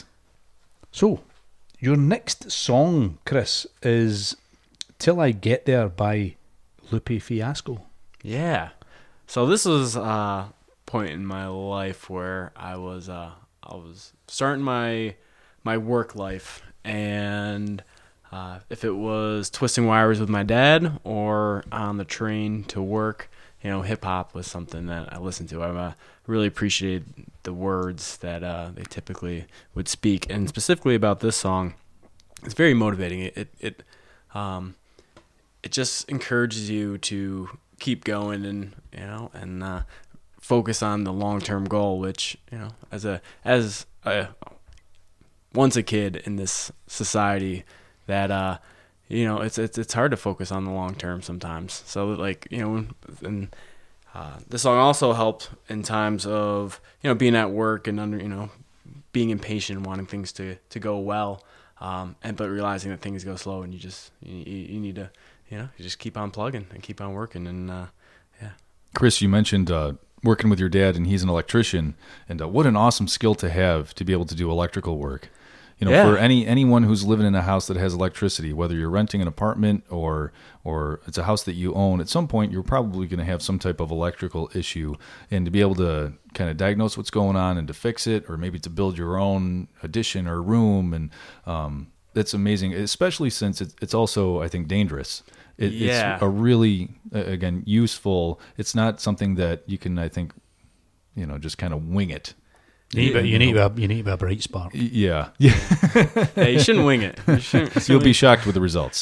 So, your next song, Chris, is Till I Get There by Lupe Fiasco. Yeah. So this was a point in my life where I was uh, I was starting my my work life, and uh, if it was twisting wires with my dad or on the train to work, you know, hip hop was something that I listened to. I uh, really appreciated the words that uh, they typically would speak, and specifically about this song, it's very motivating. It it it, um, it just encourages you to keep going, and you know, and uh, focus on the long term goal. Which, you know, as a as a once a kid in this society, that uh, you know, it's it's it's hard to focus on the long term sometimes. So like, you know, and uh, the song also helped in times of, you know, being at work and under, you know, being impatient and wanting things to to go well, um, and but realizing that things go slow, and you just you, you need to, you know, you just keep on plugging and keep on working, and uh, yeah. Chris, you mentioned uh, working with your dad, and he's an electrician, and uh, what an awesome skill to have to be able to do electrical work. You know, Yeah. for any anyone who's living in a house that has electricity, whether you're renting an apartment or or it's a house that you own, at some point you're probably going to have some type of electrical issue, and to be able to kind of diagnose what's going on and to fix it, or maybe to build your own addition or room, and um, that's amazing. Especially since it's it's also, I think, dangerous. It, Yeah. It's a really uh, again useful. It's not something that you can, I think, you know, just kind of wing it. You need, to be- you, need to be a, you need to be a bright spark. Y- Yeah, yeah. Yeah, you shouldn't wing it. You shouldn't, You'll be shocked with the results.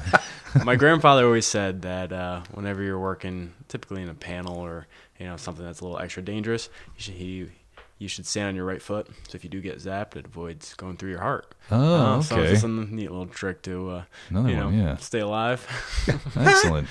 My grandfather always said that uh, whenever you're working, typically in a panel or, you know, something that's a little extra dangerous, you should he, you should stand on your right foot. So if you do get zapped, it avoids going through your heart. Oh, Uh, So it's okay. just a neat little trick to, uh, Another you know, one, yeah. stay alive. Excellent.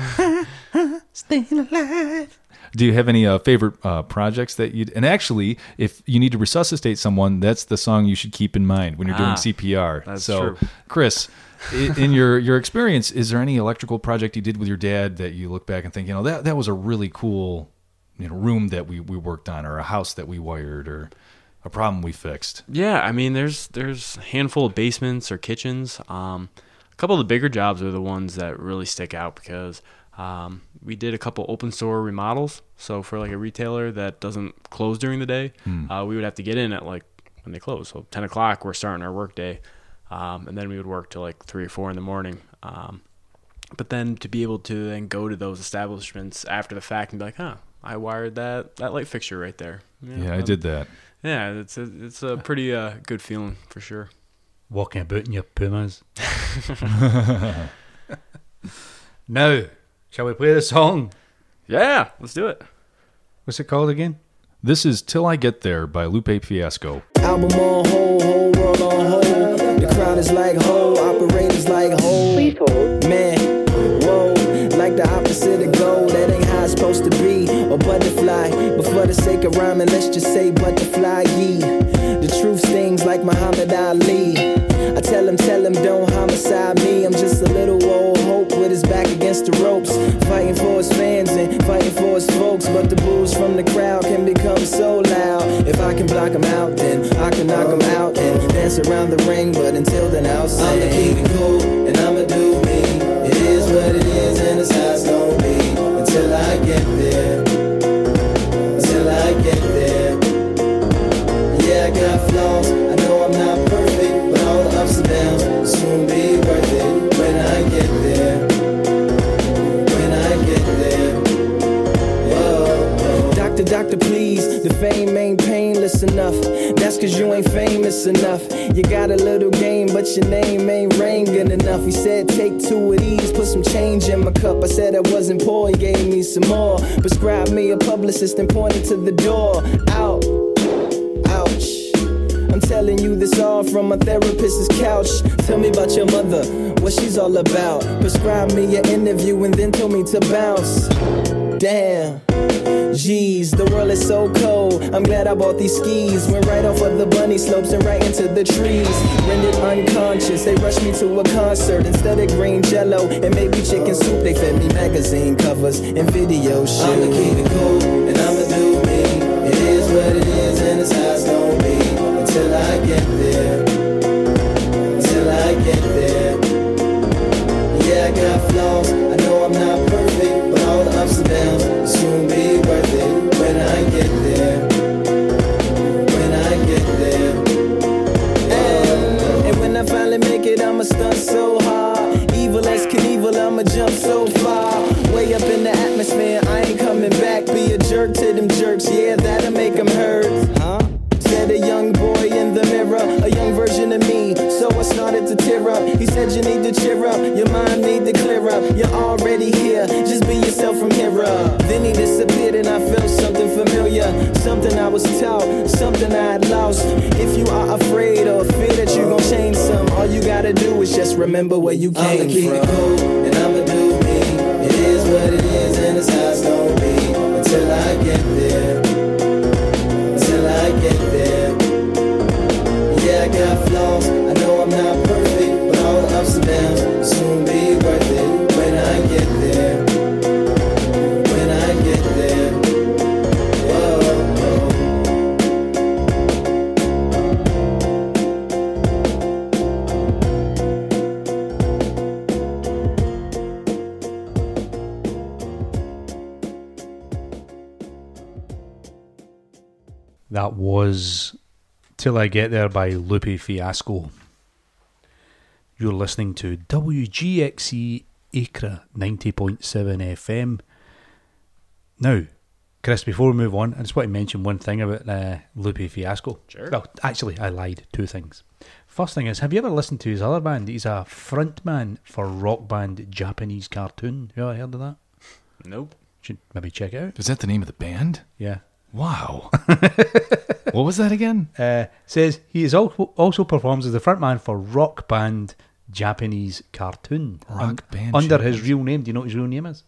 Staying alive. Do you have any uh, favorite uh, projects that you? And actually, if you need to resuscitate someone, that's the song you should keep in mind when you're doing Ah, C P R. that's so, true. Chris, i- in your your experience, is there any electrical project you did with your dad that you look back and think, you know, that that was a really cool, you know, room that we we worked on, or a house that we wired, or a problem we fixed? Yeah, I mean, there's there's a handful of basements or kitchens. Um, a couple of the bigger jobs are the ones that really stick out because um, we did a couple open store remodels. So for like a retailer that doesn't close during the day, Hmm. uh, we would have to get in at like when they close. So ten o'clock, we're starting our work day, um, and then we would work till like three or four in the morning. Um, but then to be able to then go to those establishments after the fact and be like, huh, I wired that that light fixture right there. You know, Yeah, I um, did that. Yeah, it's a, it's a pretty uh, good feeling for sure. Walking about in your Pumas. Now, shall we play the song? Yeah, let's do it. What's it called again? This is "Till I Get There" by Lupe Fiasco. Album on hold, whole world on hold. The crowd is like hold, operators like hold. Man, whoa, like the opposite of gold. That ain't how it's supposed to be. Or butterfly, but for the sake of rhyming, let's just say butterfly yee. The truth stings like Muhammad Ali. I tell him, tell him, don't homicide me. I'm just a little old hope with his back against the ropes, fighting for his fans and fighting for his folks. But the boos from the crowd can become so loud. If I can block him out, then I can knock him out and dance around the ring. But until then, I'll say I'ma keep it cool and I'ma do me. It is what it is and it's how it's gonna be until I get there. Until I get there. Yeah, I got flaws. I know I'm not perfect, but all the ups and downs will soon be worth it when I get there. When I get there. Whoa, whoa. Doctor, doctor, please. The fame ain't painless enough. That's cause you ain't famous enough. You got a little game, but your name ain't ringing enough. He said, take two of these, put some change in my cup. I said I wasn't poor, he gave me some more. Prescribed me a publicist and pointed to the door. Out. Ouch. I'm telling you this all from my therapist's couch. Tell me about your mother, what she's all about. Prescribe me an interview and then told me to bounce. Damn. Jeez, the world is so cold. I'm glad I bought these skis. Went right off of the bunny slopes and right into the trees. Rendered unconscious, they rushed me to a concert. Instead of green jello and maybe chicken soup, they fed me magazine covers and video shit. I'ma keep it cool and I'ma do me. It is what it is and it's how it's gonna be until I get there. Until I get there. Yeah, I got flaws. I know I'm not perfect, but all the ups and downs will soon be worth it when I get there. When I get there. And, and when I finally make it, I'ma stunt so hard. Evil as Knievel, I'ma jump so far. Way up in the atmosphere, I ain't coming back. Be a jerk to them jerks, yeah, that'll make them hurt. Huh? Said a young boy in the mirror, a young version of me. So I started to tear up. He said you need to cheer up, your mind need to clear up. You're already here, just be yourself from here up. Then he disappeared and I felt something familiar. Something I was taught, something I had lost. If you are afraid or fear that you gon' change some, all you gotta do is just remember where you came I'ma keep from. It cool and I'ma do me. It is what it is and it's how it's gonna be until I get there. Until I get there. Yeah, I got flaws. I know I'm not perfect, but all the ups and downs will soon be worth it when I get there. When I get there. Whoa, whoa. That was Till I Get There by Lupe Fiasco. You're listening to W G X E Acre ninety point seven F M. Now, Chris, before we move on, I just want to mention one thing about uh, Lupe Fiasco. Sure. Well, actually, I lied. Two things. First thing is, have you ever listened to his other band? He's a frontman for rock band Japanese Cartoon. You ever heard of that? Nope. Should maybe check it out. Is that the name of the band? Yeah. Wow. What was that again? Uh, says he is also also performs as the frontman for rock band Japanese Cartoon. Rock un- band under Japanese. his real name. Do you know what his real name is?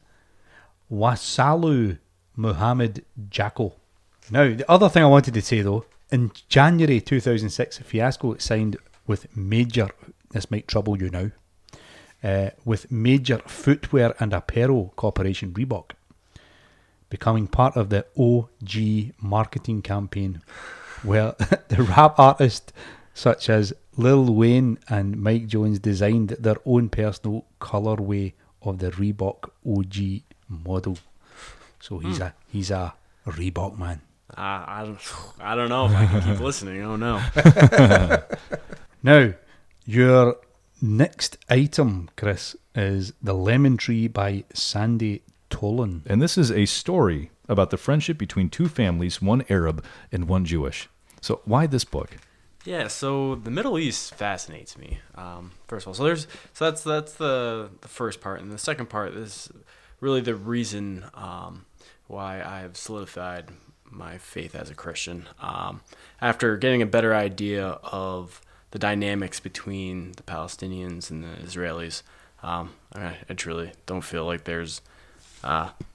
Wasalu Muhammad Jacko. Now, the other thing I wanted to say though, in January two thousand six, Fiasco signed with major. This might trouble you now. Uh, with major footwear and apparel corporation Reebok, becoming part of the O G marketing campaign, where the rap artists such as Lil Wayne and Mike Jones designed their own personal colourway of the Reebok O G model. So he's mm. a he's a Reebok man. Uh, I don't, I don't know if I can keep listening. Oh no. Now, your next item, Chris, is The Lemon Tree by Sandy Tolan. And this is a story about the friendship between two families, one Arab and one Jewish. So why this book? Yeah, so the Middle East fascinates me. Um, first of all, so there's so that's that's the the first part, and the second part is really the reason um, why I've solidified my faith as a Christian. Um, after getting a better idea of the dynamics between the Palestinians and the Israelis, um, I, I truly don't feel like there's uh,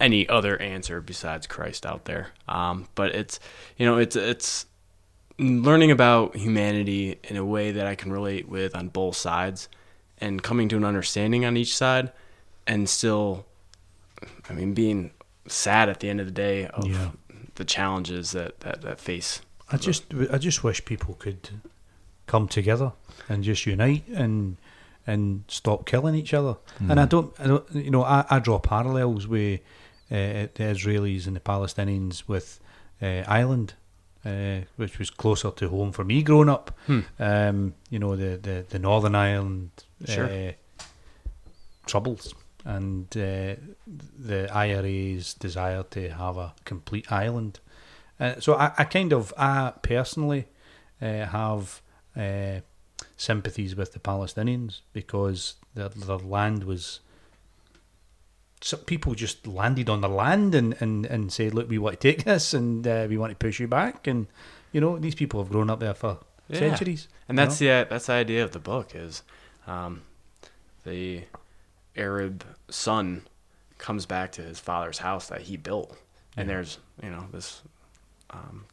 any other answer besides Christ out there. Um, but it's, you know, it's it's learning about humanity in a way that I can relate with on both sides, and coming to an understanding on each side, and still, I mean, being sad at the end of the day of Yeah. the challenges that, that, that face. I just I just wish people could come together and just unite and and stop killing each other. And I don't, I don't you know, I, I draw parallels with uh, the Israelis and the Palestinians with uh, Ireland, uh, which was closer to home for me growing up. Hmm. Um, you know, the, the, the Northern Ireland Sure. uh, troubles and uh, the I R A's desire to have a complete island. Uh, so I, I kind of, I personally uh, have uh, sympathies with the Palestinians because their, their land was, so people just landed on their land and, and, and said, look, we want to take this and uh, we want to push you back. And, you know, these people have grown up there for Yeah. centuries. And you that's know? the that's the idea of the book is um, the Arab son comes back to his father's house that he built, and Yeah. there's you know this um,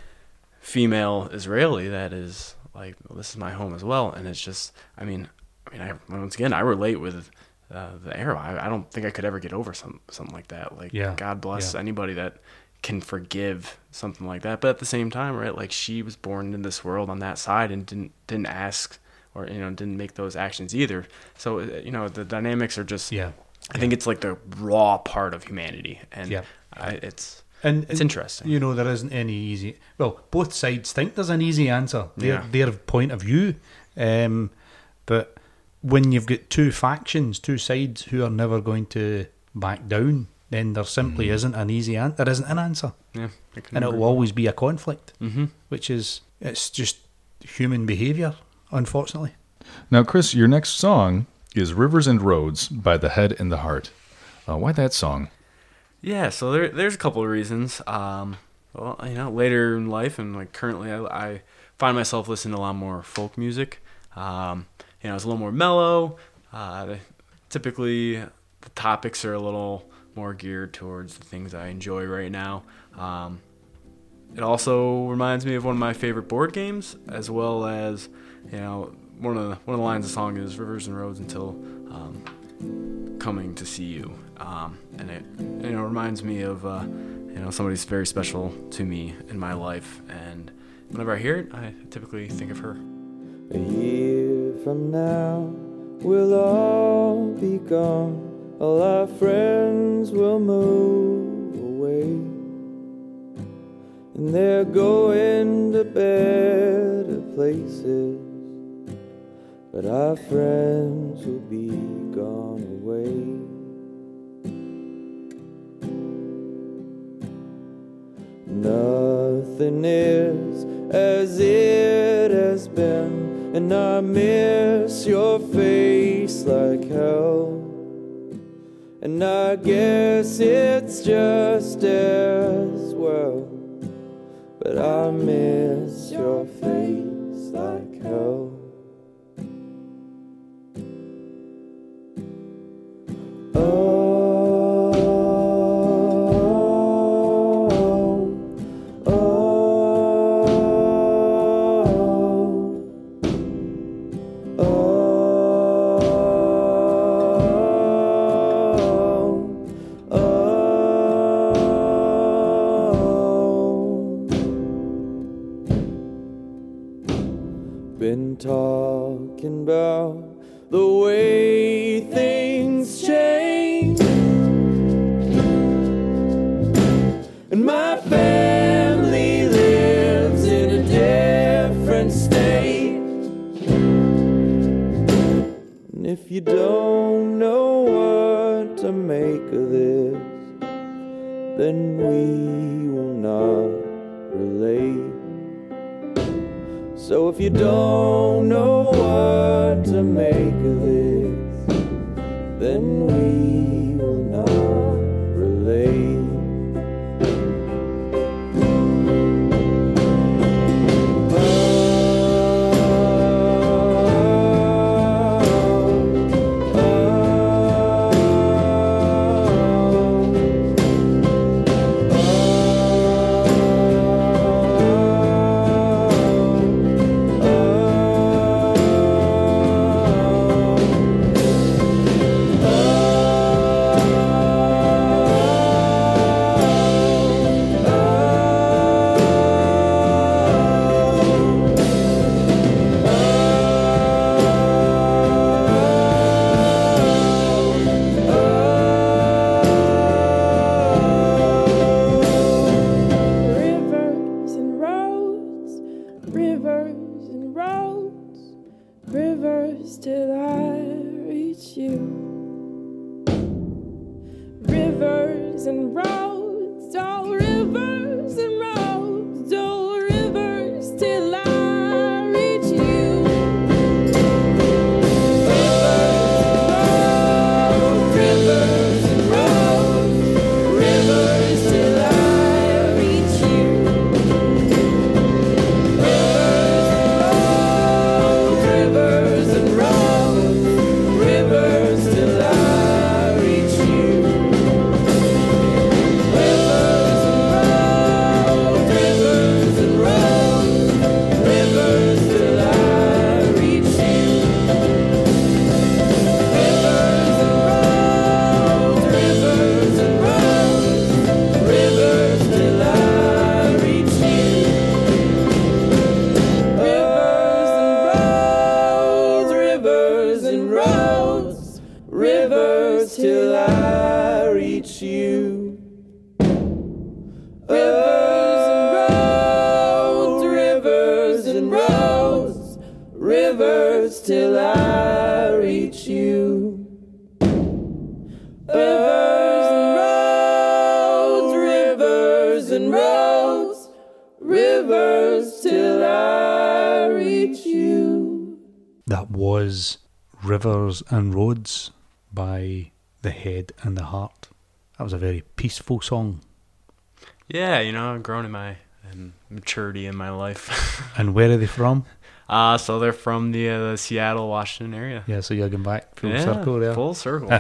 female Israeli that is like, well, this is my home as well, and it's just I mean I mean I once again I relate with uh, the Arab. I, I don't think I could ever get over some something like that. Like Yeah. God bless Yeah. anybody that can forgive something like that, but at the same time, right, like she was born in this world on that side and didn't didn't ask or you know didn't make those actions either. So uh, you know the dynamics are just Yeah. I think it's like the raw part of humanity, and Yeah. I, it's And it's and, interesting. You know, there isn't any easy. Well, both sides think there's an easy answer. Their Yeah. their point of view, um, but when you've got two factions, two sides who are never going to back down, then there simply Mm-hmm. isn't an easy answer. There isn't an answer, Yeah, I can and it agree. will always be a conflict, Mm-hmm. which is it's just human behaviour, unfortunately. Now, Chris, your next song is Rivers and Roads by The Head and the Heart. Uh, why that song? Yeah, so there there's a couple of reasons. Um, well, you know, later in life and like currently, I, I find myself listening to a lot more folk music. Um, you know, it's a little more mellow. Uh, the- typically, the topics are a little more geared towards the things I enjoy right now. Um, it also reminds me of one of my favorite board games, as well as, you know, one of the one of the lines of the song is "Rivers and roads until um, coming to see you," um, and it you know reminds me of uh, you know somebody's very special to me in my life, and whenever I hear it, I typically think of her. A year from now, we'll all be gone. All our friends will move away, and they're going to better places. But our friends will be gone away. Nothing is as it has been, and I miss your face like hell. And I guess it's just as well, but I miss your face like hell. Oh, oh, oh, oh. Been talking about the way things change, and my family lives in a different state. And if you don't know what to make of this, then we will not relate. So if you don't know what to make of this, then we will not relate. Oh, oh, and roads, oh rivers and roads, oh rivers till I reach you. Rivers and roads, rivers till I reach you. Rivers and roads, rivers till I reach you. Rivers and roads, rivers and roads, rivers till I reach you. Rivers and roads, rivers and roads, rivers till I reach you. Rivers and roads, rivers and roads, rivers till I reach you. Rivers and roads, rivers and roads, rivers till I reach you. Rivers and roads, rivers and roads, rivers till I reach you. That was Rivers and Roads by The Head and the Heart. That was a very peaceful song. Yeah, you know, I've grown in my in maturity in my life. And where are they from? Uh, so they're from the, uh, the Seattle, Washington area. Yeah, so you're going back full yeah, circle there. full circle.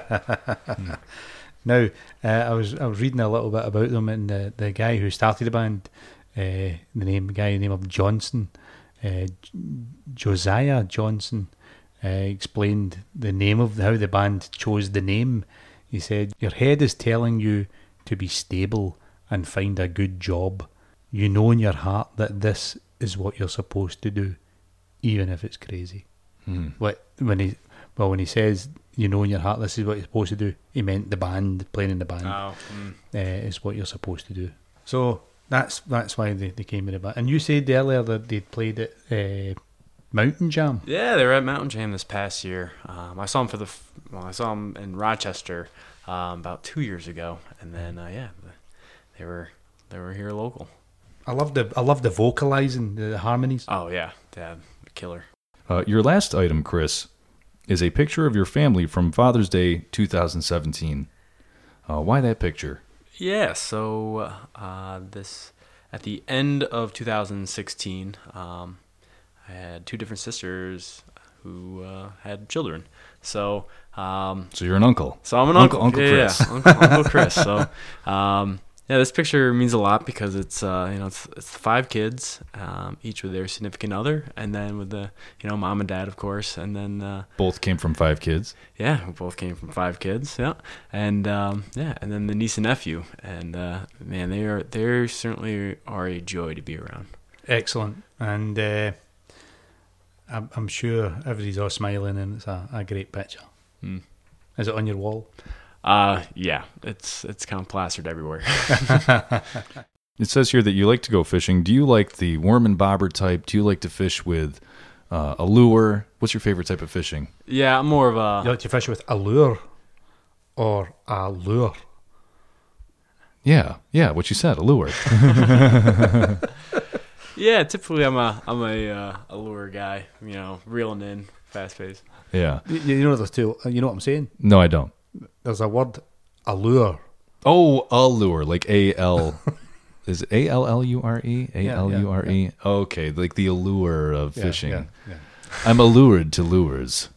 Now, uh, I was I was reading a little bit about them, and the, the guy who started the band, uh, the name the guy the name of Johnson, uh, J- Josiah Johnson, uh, explained the name of how the band chose the name. He said, "Your head is telling you to be stable and find a good job. You know in your heart that this is what you're supposed to do, even if it's crazy." Hmm. What when he well when he says you know in your heart this is what you're supposed to do, he meant the band, playing in the band Oh, mm. uh, is what you're supposed to do. So that's that's why they, they came with it. But and you said earlier that they'd played at uh, Mountain Jam. Yeah, they were at Mountain Jam this past year. Um, I saw them for the f- well, I saw them in Rochester um, about two years ago, and then uh, yeah, they were they were here local. I love the I love the vocalizing, the harmonies. Oh yeah, yeah, killer. Uh, your last item, Chris, is a picture of your family from Father's Day two thousand seventeen. Uh, why that picture? Yeah, so uh, this at the end of two thousand sixteen, um, I had two different sisters who uh, had children. So, um, So you're an uncle. so I'm an Uncle- uncle, Uncle yeah, Chris. yeah, Uncle, Uncle Chris. So, um, yeah, this picture means a lot because it's uh, you know it's, it's five kids, um, each with their significant other, and then with the you know mom and dad, of course, and then uh, Both came from five kids. yeah, we both came from five kids. Yeah, and um, yeah, and then the niece and nephew, and uh, man, they are they certainly are a joy to be around. Excellent. And uh, I'm, I'm sure everybody's all smiling, and it's a, a great picture. Mm. Is it on your wall? Uh, yeah, it's it's kind of plastered everywhere. It says here that you like to go fishing. Do you like the worm and bobber type? Do you like to fish with uh, a lure? What's your favorite type of fishing? Yeah, I'm more of a You like to fish with a lure or a lure? Yeah, yeah, what you said, a lure. yeah. Typically, I'm a I'm a uh, a lure guy. You know, reeling in, fast paced. Yeah. You, you know there's two. You know what I'm saying? No, I don't. There's a word, allure. Oh, allure, like A L. Is it A L L U R E? A L U R E? Okay, like the allure of Yeah, fishing. yeah, yeah. I'm allured to lures.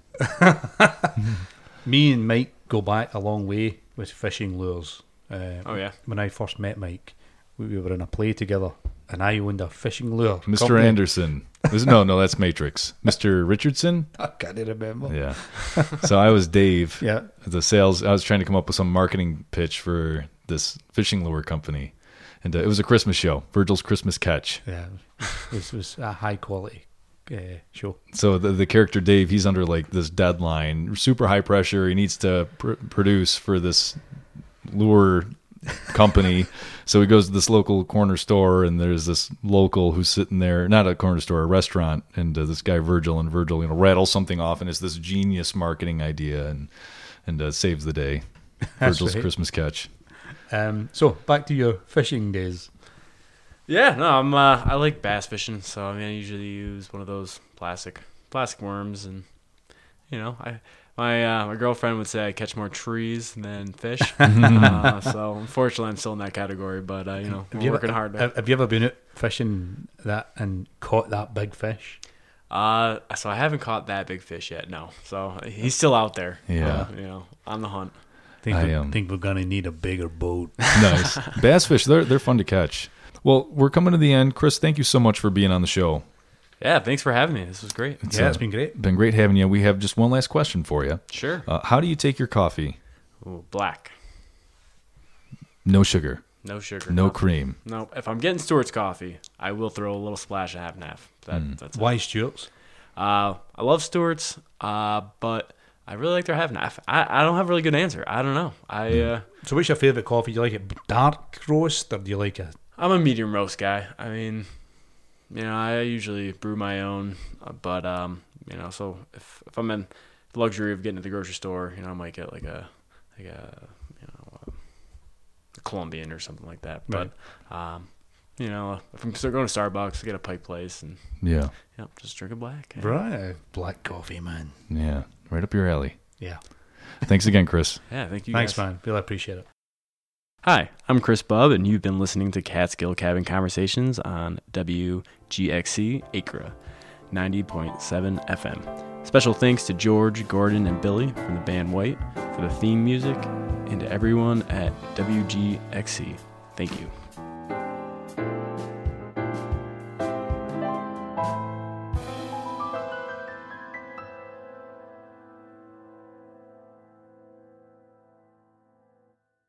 Me and Mike go back a long way with fishing lures. Uh, Oh yeah. When I first met Mike, we, we were in a play together, and I owned a fishing lure. Mister company. Anderson. Is- no, no, that's Matrix. Mister Richardson? I can't remember. Yeah. So I was Dave. Yeah. The sales, I was trying to come up with some marketing pitch for this fishing lure company. And uh, it was a Christmas show, Virgil's Christmas Catch. Yeah, this was a high quality uh, show. So the the character Dave, he's under like this deadline, super high pressure. He needs to pr- produce for this lure company. So he goes to this local corner store, and there's this local who's sitting there, not a corner store, a restaurant, and uh, this guy Virgil, and Virgil, you know, rattles something off, and it's this genius marketing idea, and and uh, saves the day. That's Virgil's right. Christmas Catch. Um, so back to your fishing days. Yeah, no, I'm. Uh, I like bass fishing, so I mean, I usually use one of those plastic plastic worms, and you know, I my uh, my girlfriend would say I catch more trees than fish. uh, so unfortunately, I'm still in that category, but uh, you know, Have we're you working ever, hard. To, Have have you ever been out fishing that and caught that big fish? uh, so I haven't caught that big fish yet. No, so he's still out there. Yeah. uh, you know, on the hunt. Think I we, um, think we're gonna need a bigger boat. Nice. Bass fish, they're they're fun to catch. Well, we're coming to the end. Chris, thank you so much for being on the show. Yeah, thanks for having me. This was great. It's, yeah, uh, it's been great. Been great having you. We have just one last question for you. Sure. Uh, how do you take your coffee? Ooh, black. No sugar, No sugar. no nothing. cream. No, if I'm getting Stewart's coffee, I will throw a little splash of half and half. That, Mm. That's it. Why Stewart's? Uh, I love Stewart's, uh, but I really like their half and half. I, I don't have a really good answer. I don't know. I uh, So what's your favourite coffee? Do you like it dark roast or do you like a... I'm a medium roast guy. I mean, you know, I usually brew my own, uh, but um, you know, so if if I'm in the luxury of getting to the grocery store, you know, I might get like a like a you know a Colombian or something like that. Right. But um, you know, if I'm still going to Starbucks, I get a Pike Place and Yeah, you know, just drink a black. Right. Black coffee, man. yeah, right up your alley. Yeah. Thanks again, Chris. Yeah, thank you. Thanks, guys. man. Really appreciate it. Hi, I'm Chris Bubb, and you've been listening to Catskill Cabin Conversations on W G X C Acra ninety point seven F M. Special thanks to George, Gordon, and Billy from the band White for the theme music, and to everyone at W G X C. Thank you.